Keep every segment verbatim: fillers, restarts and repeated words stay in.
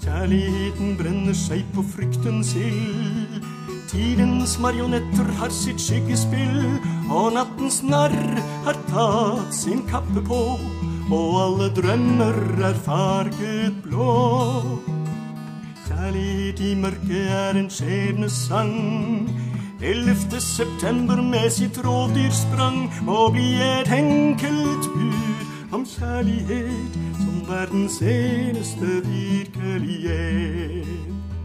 Kjærligheten brenner seg på fryktens ild. Tidens marionetter har sitt skyggespill, og nattens narr har tatt sin kappe på, og alle drømmer er farget blå. Kjærlighet i mørket er en skjebnesang. ellevte september med sitt rovdyrsprang må bli et enkelt bud om kjærlighet som verdens eneste virkelighet.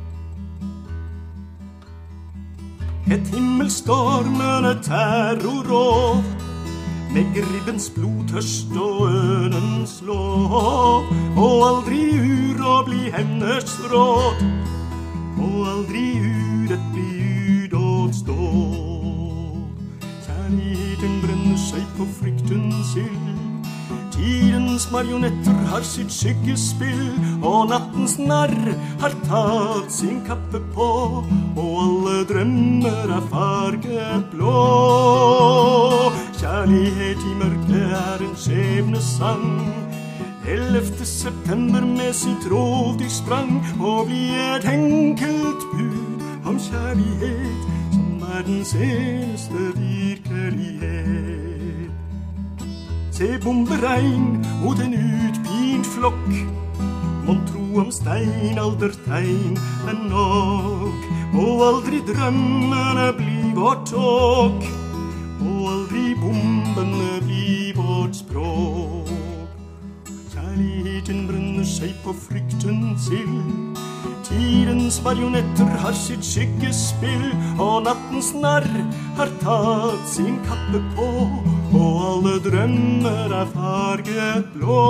Et himmelstormende terrorråd med gribbens blodtørst og ønens lov, og aldri uråd bli hevners råd, og aldri urett bli udådstå. Kjærligheten brenner seg på fryktens ild. Tidens marionetter har sitt skyggespill, og nattens narr har tatt sin kappe på, og alle drømmer er farget blå. Kjærlighet i mørket er en skjebnesang. ellevte september med sitt rovdyrsprang må bli et enkelt bud om kjærlighet som verdens eneste virkelighet. Se bomberegn mot en utpint flokk, mon tro om steinaldertegn er nok. Må aldri drømmene bli vårt tåk, må aldri bombene bli vårt språk. Kjærligheten brenner seg på fryktens ild. Tidens marionetter har sitt skyggespill, og nattens narr har tatt sin kappe på, og alle drømmer er farget blå.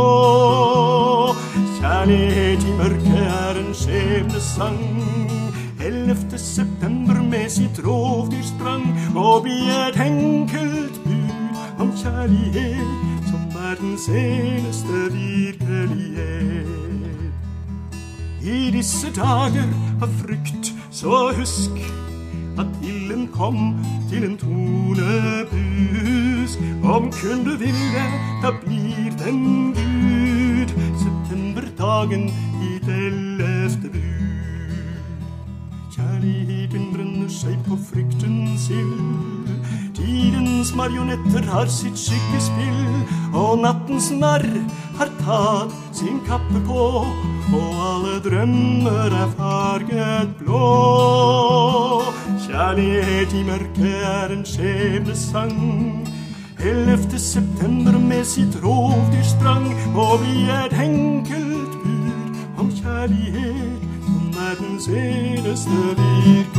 Kjærlighet i mørket er en skjebnesang. ellevte september med sitt rovdyrsprang må bli et enkelt bud om kjærlighet som verdens eneste virkelighet. I disse dager av frykt, så husk at ilden kom til en tonebus. Om kun du vil det, da blir den Gud. Septemberdagen i det ellevte bud. Kjærligheten brenner seg på fryktens ild. Tidens marionetter har sitt skyggespill, og nattens narr har tatt sin kappe på, og alle drømmer er farget blå. Kjærlighet i mørket er en skjebnesang. ellevte september med sitt rovdyrsprang må bli et enkelt bud om kjærlighet som verdens eneste virkelighet.